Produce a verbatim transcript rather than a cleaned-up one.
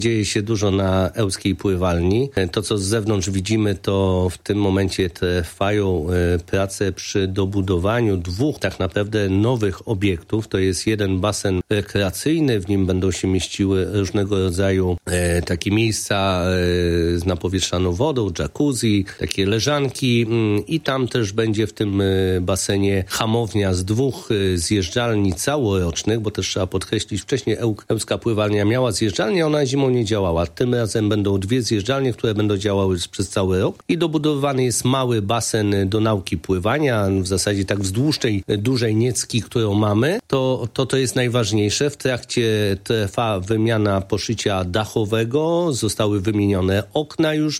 Dzieje się dużo na Ełskiej Pływalni. To, co z zewnątrz widzimy, to w tym momencie trwają prace przy dobudowaniu dwóch tak naprawdę nowych obiektów. To jest jeden basen rekreacyjny, w nim będą się mieściły różnego rodzaju e, takie miejsca e, z napowietrzaną wodą, jacuzzi, takie leżanki i tam też będzie w tym basenie hamownia z dwóch zjeżdżalni całorocznych, bo też trzeba podkreślić, wcześniej Ełska Pływalnia miała zjeżdżalnię, ona zimą nie działała. Tym razem będą dwie zjeżdżalnie, które będą działały przez cały rok i dobudowany jest mały basen do nauki pływania, w zasadzie tak wzdłuż tej dużej niecki, którą mamy. To, to to jest najważniejsze. W trakcie trwa wymiana poszycia dachowego, zostały wymienione okna już